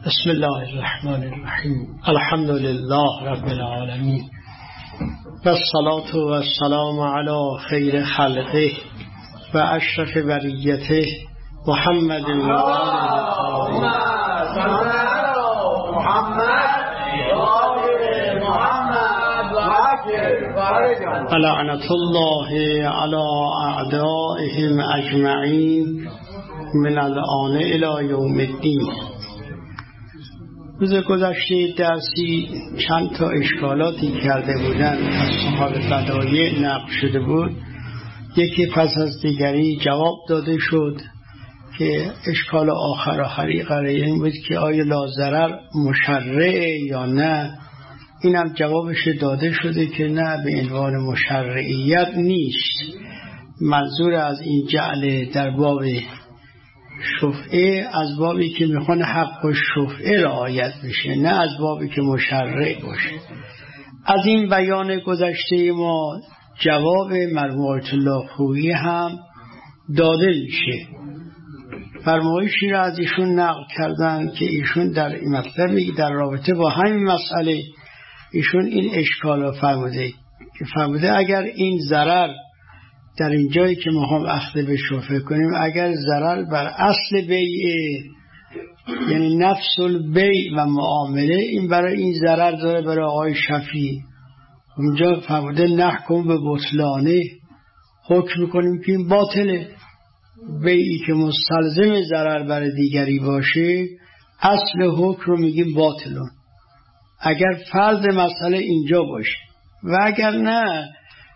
بسم الله الرحمن الرحیم. الحمد لله رب العالمین و الصلاة و السلام علی خیر خلقه و اشرف بریته محمد و آله لعنة الله علی اعدائهم اجمعین من الآن الی یوم الدین. روز گذشته درسی چند تا اشکالاتی کرده بودند از صاحب بدایع نقل شده بود، یکی پس از دیگری جواب داده شد که اشکال آخری قرار این بود که آیا لاضرر مشرعه یا نه. اینم جوابش داده شده که نه، به عنوان مشرعیت نیست. منظور از این جعل در باب شفعه از بابی که میخوان حق و شفعه رعایت بشه، نه از بابی که مشرع باشه. از این بیان گذشته ما جواب مرحوم آیت الله خویی هم داده میشه. فرمایشی را از ایشون نقل کردن که ایشون در این مطلبی در رابطه با همین مسئله ایشون این اشکال را فرموده اگر این ضرر در این جایی که ما هم اخذ به شفعه کنیم، اگر ضرر بر اصل بیعه، یعنی نفس البیع و معامله، این برای این ضرر داره برای آقای شفیع، اونجا فرموده نحکم به بطلانه، حکم میکنیم که این باطله. بیعی که مستلزم ضرر برای دیگری باشه اصل حکم رو میگیم باطلون، اگر فرض مسئله اینجا باشه. و اگر نه،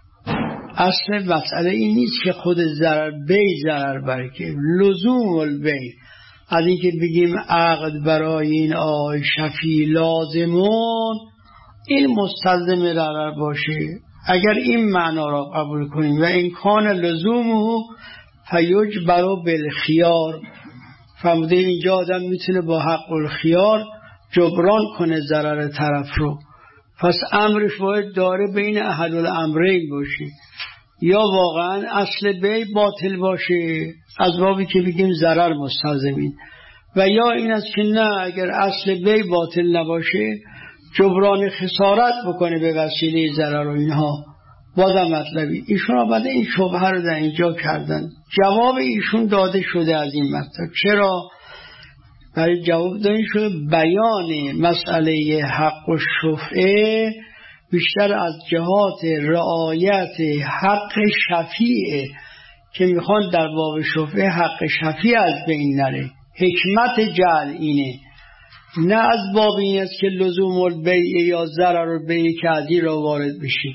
اصل مسئله این نیست که خود بیع ضرر بره، که لزوم البیع، از این که بگیم عقد برای این آقای شفیع لازمون، این مستلزم ضرر باشه. اگر این معنا را قبول کنیم و امکان لزومه فیجبر بالخیار، فرموده اینجا آدم میتونه با حق الخیار جبران کنه ضرر طرف رو، پس امرش باید داره بین احد الامرین باشه، یا واقعا اصل بیع باطل باشه از بابی که بگیم ضرر مستلزمین، و یا این است که نه، اگر اصل بیع باطل نباشه جبران خسارت بکنه به وسیله ضرر و اینها. بازم مطلبی ایشون آمده این شبهه رو در اینجا کردن. جواب ایشون داده شده از این مطلب. چرا؟ برای جواب داده شده بیان مسئله حق و شفعه بیشتر از جهات رعایت حق شفیعه که میخوان در باب شفعه حق شفیع از بین نره. حکمت جعل اینه، نه از باب این است که لزوم البیع یا ضرر البیع که از این را وارد بشه.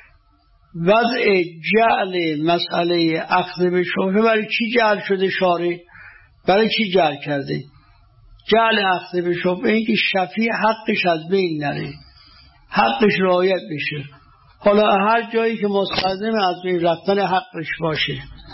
وضع جعل مسئله اخذ به شفعه برای چی جعل شده؟ شارع برای چی جعل کرده؟ جعل اخذ به شفعه این که شفیع حقش از بین نره، حقش رعایت بشه. حالا هر جایی که مستلزم از بین رفتن حقش باشه.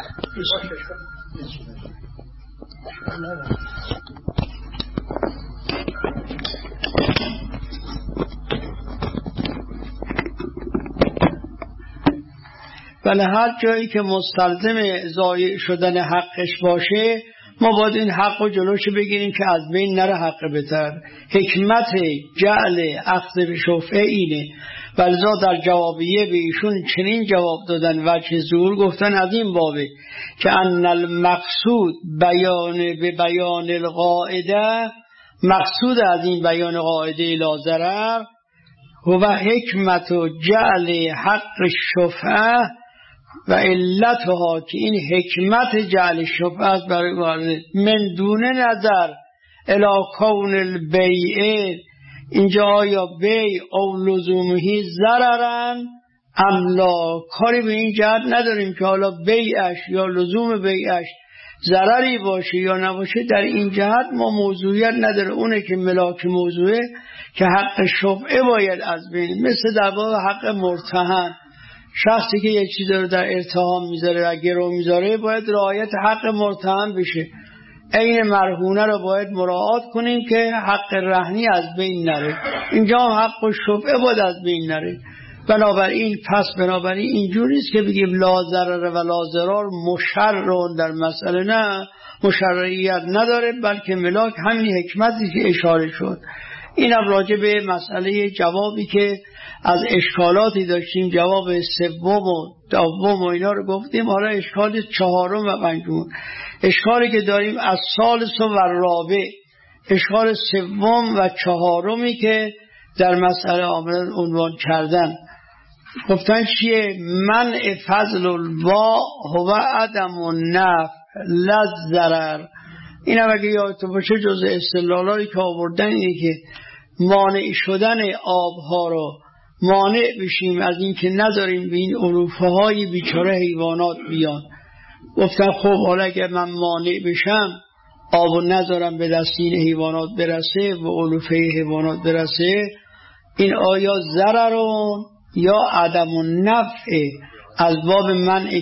ولی هر جایی که مستلزم ضایع شدن حقش باشه ما باید این حق رو جلوش بگیریم که از بین نره حق بتر. حکمت جعل اخذ به شفعه اینه. ولذا در جوابیه به ایشون چنین جواب دادن، وجه ظهور گفتن از این بابه که ان المقصود به بیان القاعده، مقصود از این بیان قاعده لا ضرر هو حکمت جعل حق شفعه و علتها، که این حکمت جعل شفعه برای وارد من دون نظر الی کون البیع، اینجا آیا بیع او لزومهی ضررن ام لا، کاری به این جهت نداریم که حالا بیعش یا لزوم بیعش ضرری باشه یا نباشه. در این جهت ما موضوعیت نداره. اونه که ملاک موضوعه که حق شفعه باید از بین، مثل در باب حق مرتهن، شخصی که یک چیز رو در ارتهان میذاره و گرو میذاره باید رعایت حق مرتهن بشه. این مرهونه رو باید مراعات کنیم که حق رهنی از بین نره. اینجا هم حق و شفعه باید از بین نره. بنابراین اینجوری نیست که بگیم لا ضرر و لا ضرار مشرع در مسئله، نه، مشرعیت نداره، بلکه ملاک همین حکمتی که اشاره شد. اینم راجع به مسئله جوابی که از اشکالاتی داشتیم، جواب سوم و دوم و اینا رو گفتیم. حالا اشکال چهارم و پنجم، اشکالی که داریم از ثالث و رابع، اشکال سوم و چهارمی که در مسئله آمدن عنوان کردن، گفتن چیه؟ منع فضل الوا هو عدم النفع لا الضرر. این هم اگه یادتون باشه جز استدلالایی که آوردن اینه که مانع شدن آبها رو مانع بشیم از این که نداریم به این علوفه های بیچاره حیوانات بیان. گفتن خب حالا اگر من مانع بشم آب نذارم به دست این حیوانات برسه و علوفه حیوانات برسه، این آیا ضررون یا عدم النفع از باب منع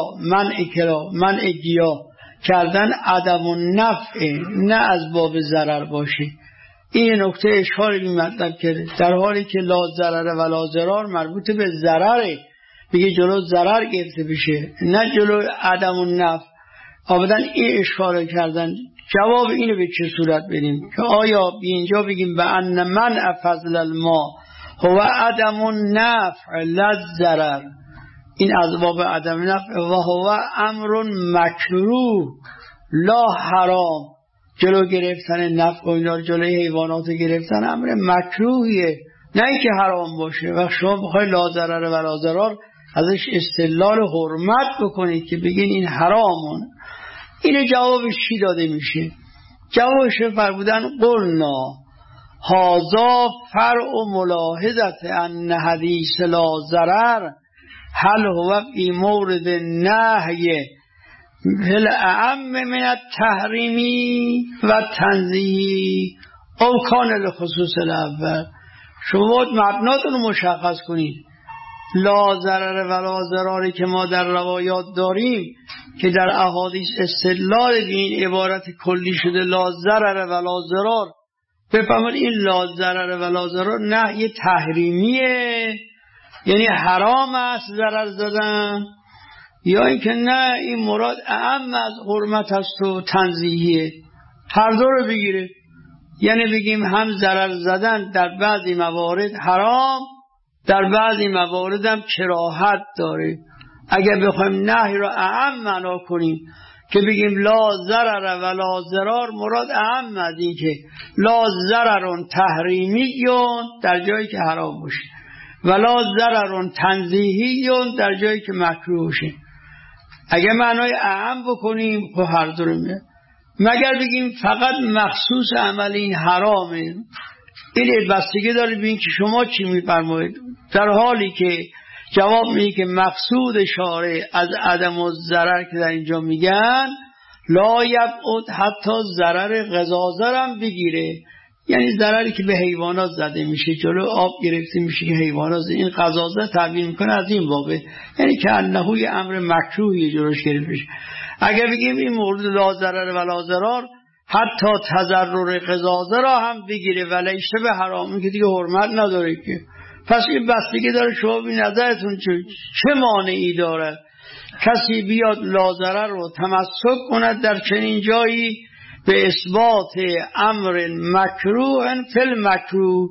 گیاه کردن عدم النفع، نه از باب ضرر باشه. این نکته اشکالی مطلب کرده، در حالی که لا ضرر ولا ضرار مربوط به ضرره، بگه جلو ضرر گرفته بشه نه جلو عدم النفع. آبدن این اشکال کردن. جواب اینو به چه صورت بدیم که آیا بی اینجا بگیم به ان منع فضل الماء هو عدم النفع لا الضرر، این از باب عدم نفع، و هو امر مکروه لا حرام، جلو گرفتن نفع و اینا جلوی حیوانات گرفتن امر مکروهیه، نه اینکه حرام باشه. و شما بخواید لا ضرر ولا ضرار ازش استدلال حرمت بکنید که بگین این حرامون. این جوابش چی داده میشه؟ جوابش فرمودن قلنا هذا فرع ملاحظت ان حدیث لا ضرر هل هو فی مورد نهی فی الاعم من التحریمی و تنزیهی او کان لخصوص الاول. شما مبناتون رو مشخص کنید. لا ضرر ولا ضراری که ما در روایات داریم که در احادیث استدلال به این عبارت کلی شده لا ضرر ولا ضرار، بفهمید این لا ضرر ولا ضرار نهی تحریمیه، یعنی حرام است ضرر زدن، یا اینکه نه این مراد اعم از حرمت است و تنزیهیه. هر دو رو بگیره، یعنی بگیم هم ضرر زدن در بعضی موارد حرام، در بعضی موارد هم کراهت داره. اگر بخوایم نهی رو اعم معنا کنیم که بگیم لا ضرر ولا ضرار، مراد اعم از این که لا ضرر تحریمیون در جایی که حرام باشه ولا ضرر تنزیهیون در جایی که مکروه باشه. اگر معنای اعم بکنیم خب هر دو رو میاد. مگر بگیم فقط مخصوص عمل این حرامه، این بستگی داره ببین که شما چی میفرمایید. در حالی که جواب میگه که مقصود شارع از عدم الضرر که در اینجا میگن لا یبعد حتی ضرر غذازه هم بگیره، یعنی ضرری که به حیوانات زده میشه، جلو آب گرفته میشه که حیوانات این غذازه تعبیر میکنه از این بابه، یعنی که انهوی امر مکروهی جلوش گرفته میشه. اگر بگیم این مورد لا ضرر ولا ضرار حتی تضرر غذازه را هم بگیره ولی شبه حرامی که دیگه حرمت نداره که، پس این بستگی داره شما بی نظرتون چه مانعی داره کسی بیاد لا ضرر رو تمسک کند در چنین جایی به اثبات امر مکروه فی المکروه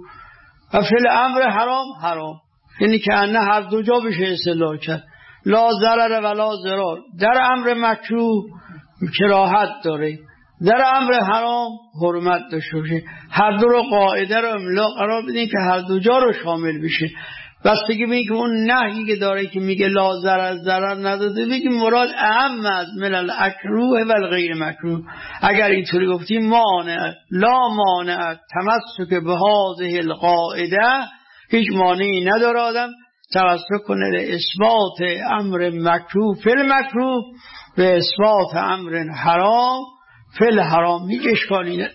و فی الامر حرام، یعنی که انه هر دو جا بشه استدلال کرد. لا ضرر ولا ضرار در امر مکروه کراهت داره، در امر حرام حرمت داشته باشه. هر دو رو قاعده رو املا قرار بدین که هر دو جا رو شامل بشه. بستگی به این که اون نهی که داره که میگه لا ضرر نداده بگیم مراد اعم از من الاکروه و الغیر مکروه. اگر اینطوری گفتیم مانع لا مانع تمسک به هذه القاعده، هیچ مانعی نداره آدم تمسک کنه به اثبات امر مکروه فی المکروه به اثبات امر حرام فی الحرام، هیچ اشکالی نه.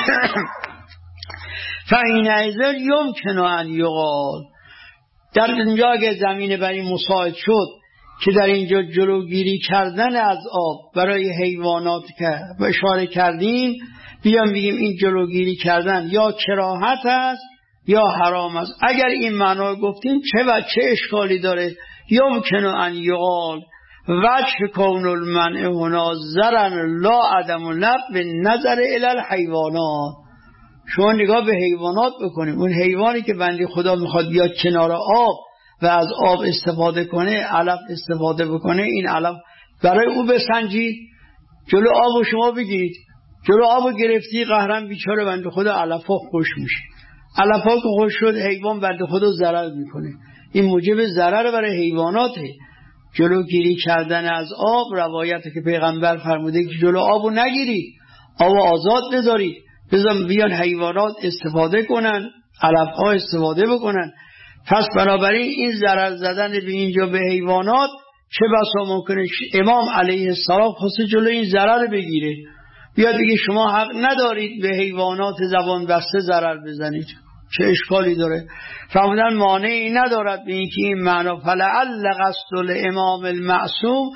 فحینئذ یمکن ان یقال، در اینجا اگه زمین بر این مساعد شد که در اینجا جلوگیری کردن از آب برای حیوانات که اشاره کردیم، بیام بگیم این جلوگیری کردن یا کراهت است یا حرام است. اگر این معنا گفتیم چه اشکالی داره؟ یمکن ان یقال وجه کون المنع هنا ضرر لا عدم نفع به نظر الی الحیوانات. شما نگاه به حیوانات بکنیم، اون حیوانی که بنده خدا میخواد بیاد کنار آب و از آب استفاده کنه، علف استفاده بکنه، این علف برای او بسنجید، جلو آب شما بگیرید، جلو آب گرفتی قهرم بیچاره بنده خدا علفا خوش میشه. علفا که خوش شد حیوان بنده خدا ضرر میکنه. این موجب ضرر برای حیواناته. جلوگیری کردن از آب، روایته که پیغمبر فرموده که جلو آبو نگیرید، آبو آزاد بذارید، بذار بیان حیوانات استفاده کنن، علفها استفاده بکنن. پس بنابراین این ضرر زدن به اینجا به حیوانات چه بسا ممکنه امام علیه السلام خواسته جلو این ضرر بگیره، بیاد بگه شما حق ندارید به حیوانات زبان بسته ضرر بزنید. چه اشکالی داره؟ فرمودن مانعی ندارد به اینکه این معنا فلعل قصد الامام المعصوم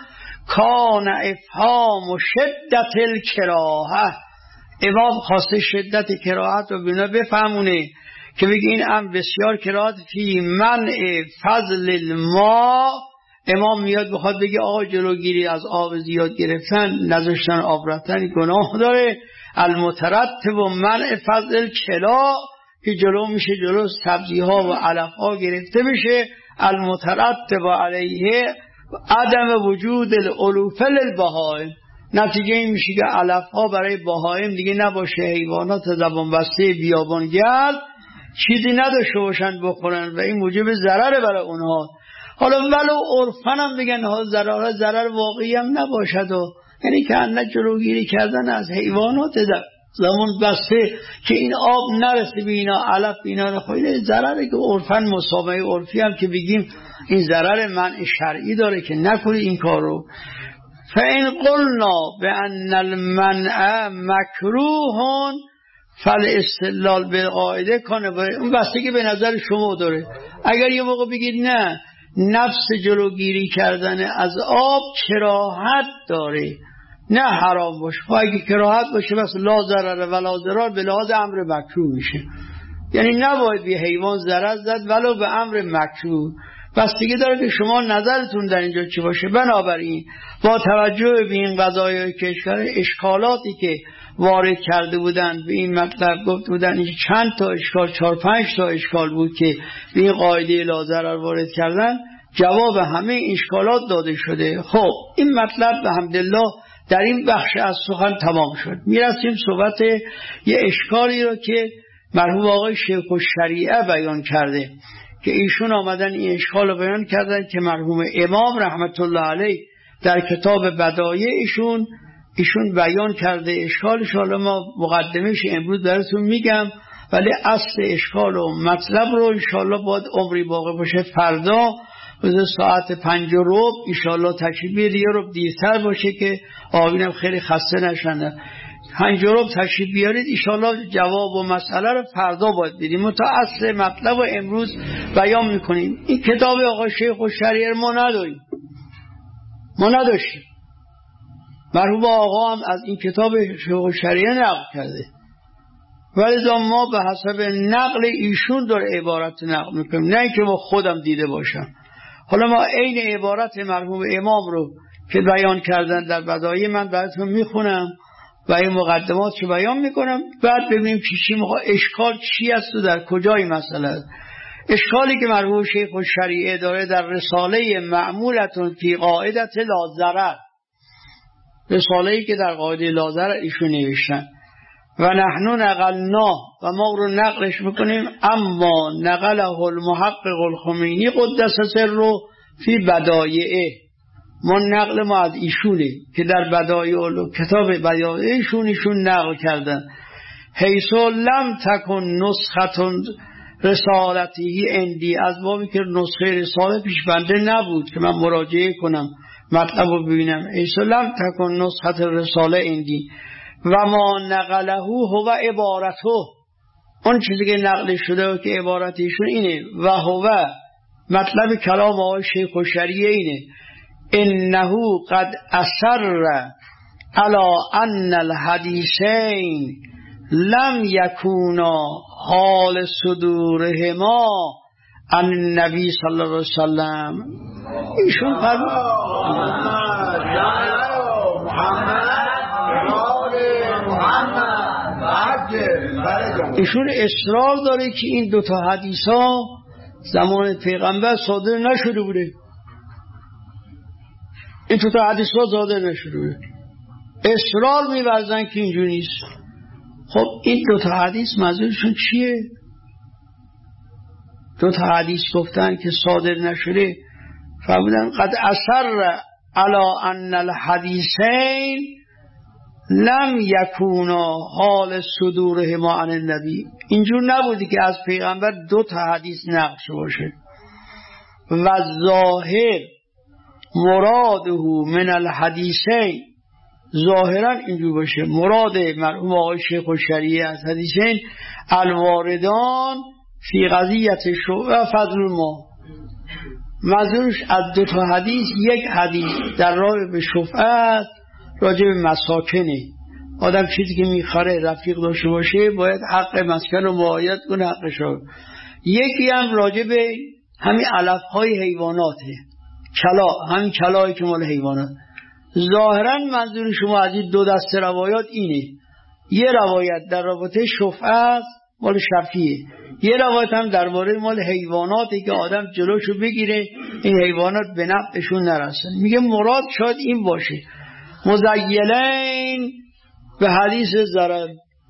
کان افهام و شدت الکراهه. امام خواسته شدت کراهت رو بینا بفهمونه که بگه این امر بسیار کراهت فی منع فضل الماء. امام میاد بخواد بگه آقا جلوگیری از آب زیاد گرفتن، نذاشتن آب رفتن گناه داره. المترتب و منع فضل الکلا که جلو میشه جلو سبزی ها و علف ها گرفته بشه. المترتب علیه عدم وجود الالوف للبهائم. نتیجه این میشه که علف ها برای بهائم دیگه نباشه، حیوانات زبان بسته بیابانگرد چیزی نداشته باشن بخورن و این موجب ضرر برای اونها. حالا ولو عرفن هم بگن ها ضرر واقعی هم نباشد، و یعنی که انه جلوگیری کردن از حیوانات زمان بسته که این آب نرسه به اینا، علف اینا نخواه، ضرره که عرفن مسابقه عرفی هم که بگیم این ضرر منع شرعی داره که نکنی این کار رو. فَإِنْ قُلْنَا بِأَنَّ الْمَنْعَ مَكْرُوهٌ فَالْاِسْتِدْلَالُ بِالْقَاعِدَةِ کنه اون بستگی به نظر شما داره. اگر یه موقع بگید نه نفس جلوگیری کردن از آب کراهت داره نه حرام باشه، اگه کراهت باشه بس لا ضرر ولا ضرار به لحاظ امر مکروه میشه، یعنی نباید به حیوان ضرر زد ولو به امر مکروه. بستگی داره که شما نظرتون در اینجا چی باشه. بنابراین با توجه به این قضایای که اشکالاتی که وارد کرده بودن به این مطلب گفت بودن، این چند تا اشکال 4-5 تا اشکال بود که به این قاعده لا ضرر وارد کردن، جواب همه اشکالات داده شده. خب این مطلب به حمدالله در این بخش از سخن تمام شد. میرسیم صحبت یه اشکالی رو که مرحوم آقای شیخ الشریعه بیان کرده که ایشون آمدن این اشکال رو بیان کردن که مرحوم امام رحمت الله علیه در کتاب بدایع ایشون بیان کرده اشکالش. حالا ما مقدمش امروز براتون میگم، ولی اصل اشکال و مطلب رو انشاءالله باید عمری باقی باشه فردا ساعت 5:15 انشاءالله تشریف بیارید، یه رو دیرتر باشه که آقایونم خیلی خسته نشن. 5:15 تشریف بیارید انشاءالله جواب و مسئله رو فردا باید بدیم. تا اصل مطلب رو امروز بیان میکنیم. این کتاب آقای شیخ الشریعه ما نداریم، ما نداشتیم. مرحوم آقا هم از این کتاب شیخ الشریعه نقل کرده، ولی ما به حسب نقل ایشون داره عبارت نقل میکنیم، نه اینکه ما خودم دیده باشم. حالا ما عین عبارت مرحوم امام رو که بیان کردن در بدایع من براتون میخونم و این مقدمات رو بیان میکنم، بعد ببینیم چی اشکال چی است و در کجای مسئله است. اشکالی که مرحوم شیخ الشریعه داره در رساله معمولتون فی قاعده لا ضرر، رساله‌ای که در قاعده لا ضرر ایشون نوشتن و نحن نقلنا و ما رو نقلش میکنیم، اما نقله المحقق الخمینی قدس سره فی بدایعه، ما نقل ما از ایشونه که در بدایع کتاب بدایع ایشون نقل کردن. حیث لم تکن نسخه رسالتی اندی، از بابی که نسخه رساله پیش بنده نبود که من مراجعه کنم مطلب رو ببینم. حیث لم تکن نسخه رساله اندی و ما نقله هو عبارته، اون چیزی که نقل شده و که عبارتیشون اینه و هو مطلب کلام آقای شیخ الشریعه اینه، انه قد اصر علی ان الحدیثین لم یکونا حال صدورهما عن النبی صلی الله علیه وسلم. ایشون فرمود ایشون اصرار داره که این دوتا حدیث ها زمان پیغمبر صادر نشده بوده، این دوتا حدیث ها صادر نشده بوده، اصرار می‌ورزن که اینجوری نیست. خب این دوتا حدیث منظورشون چیه؟ دوتا حدیث گفتن که صادر نشده، فرمودن قد اصر علی ان الحدیثین لم یکونا حال صدورهما عن النبی. اینجور نبودی که از پیغمبر دو تا حدیث نقل باشه و ظاهر مراده من الحدیثین، ظاهرا اینجور باشه مراد مرحوم آقای شیخ الشریعه از حدیثین الواردان فی قضیت شعبه فضل ما، منظورش از دو تا حدیث یک حدیث در راه به شفاعت راجع به مساکنه، آدم چیزی که میخوره رفیق داشته باشه باید حق مسکن رو معاید کنه حقش رو. یکی هم راجع به همین علفهای حیواناته، کلا، همین کلایی که مال حیوانات. ظاهرا منظور شما از این دو دسته روایات اینه، یه روایت در رابطه شفاعت مال شفیعه، یه روایت هم درباره مال حیواناتی که آدم جلوشو بگیره این حیوانات به نفعشون نرسن. میگه مراد شاید این باشه مزیلین به حدیث ضرر،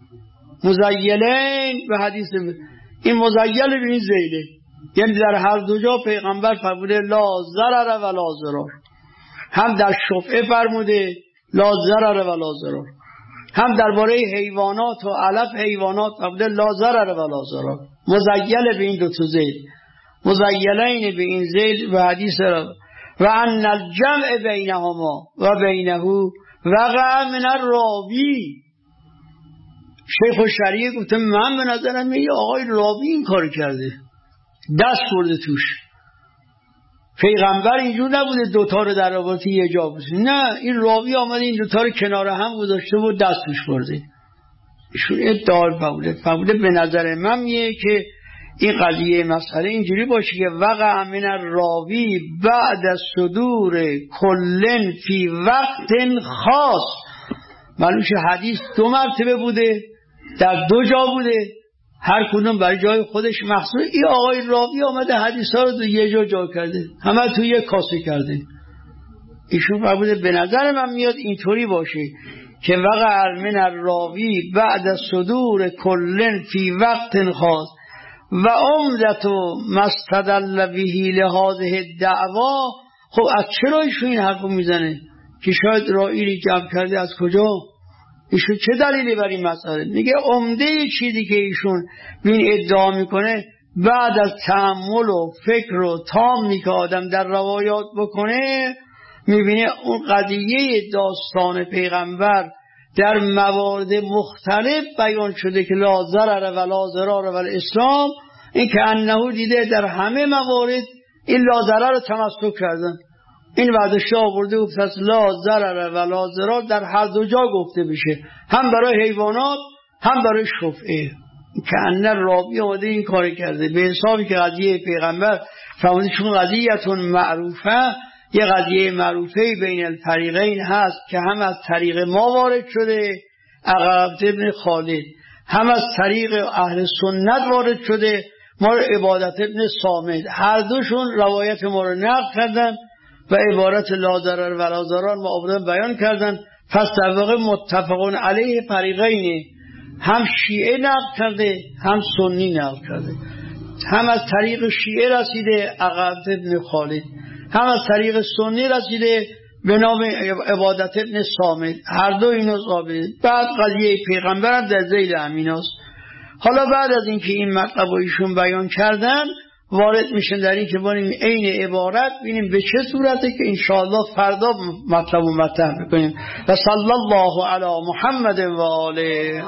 مزیلین به حدیث این مزیل به این زیله، یعنی در هر دو جا پیغمبر فرموده لا ضرر و لا ضرر، هم در شفعه فرموده لا ضرر و لا ضرر، هم درباره حیوانات و علف حیوانات فرموده لا ضرر و لا ضرر. مزیل به این دو تا زیل، مزیلین به این زیل به حدیث و ان الجمع بینهما و بینه وقع من الراوی. شیخ الشریعه گفته من به نظرم میگه آقای راوی این کار کرده، دست برده توش، پیغمبر اینجور نبوده دوتا رو در رابطه یه جا بسید، نه این راوی آمده این دوتا رو کنار هم گذاشته و دست توش برده. ایشون ادعا فرموده به نظر من میگه که این قضیه مسئله اینجوری باشه که وقع من الراوی بعد از صدور کلن فی وقت خاص، معلومه حدیث دو مرتبه بوده، در دو جا بوده، هر کدوم برای جای خودش مخصوص. این آقای راوی آمده حدیث ها رو تو یه جا کرده، همه تو یک کاسه کرده. ایشون فرموده به نظر من میاد اینطوری باشه که وقع من الراوی بعد از صدور کلن فی وقت خاص و عمدت مستدل بهی لهذه الدعوا. خب از چرا ایشون این حرفو میزنه که شاید رائیلی جمع کرده از کجا؟ ایشون چه دلیلی بر این مسئله؟ میگه عمده چیزی که ایشون این ادعا میکنه بعد از تأمل و فکر و تامی که آدم در روایات بکنه میبینه اون قضیه داستان پیغمبر در موارد مختلف بیان شده که لا ضرر و لا ضرر و الاسلام، این که انه دیده در همه موارد این لا ضرر رو تمسک کردن. این وعدش آورده گفت لا ضرر و لا ضرر در هر دو جا گفته بشه، هم برای حیوانات هم برای شفعه. که انه راوی آمده این کار کرده به حسابی که قضیه پیغمبر فرموده چون قضیه‌تون معروفه، یه قضیه معروفه بین الفریقین هست که هم از طریق ما وارد شده عقبه ابن خالد، هم از طریق اهل سنت وارد شده ما عبادت ابن صامت، هر دوشون روایت ما رو نقل کردن و عبارت لا ضرر و لا ضرر ما آوردن بیان کردن. پس در واقع متفقون علیه فریقینه، هم شیعه نقل کرده هم سنی نقل کرده، هم از طریق شیعه رسیده عقبه ابن خالد، هم از طریق سنی رسیده به نام عبادت ابن صامت، هر دو اینو ثابت. بعد قضیه پیغمبر هم در ذیل امیناست. حالا بعد از اینکه این مطلب رو ایشون بیان کردن وارد میشن در این که بانیم عین عبارت بینیم به چه صورته که انشاءالله فردا مطلب رو مطرح بکنیم. و صلی الله علی محمد و آله.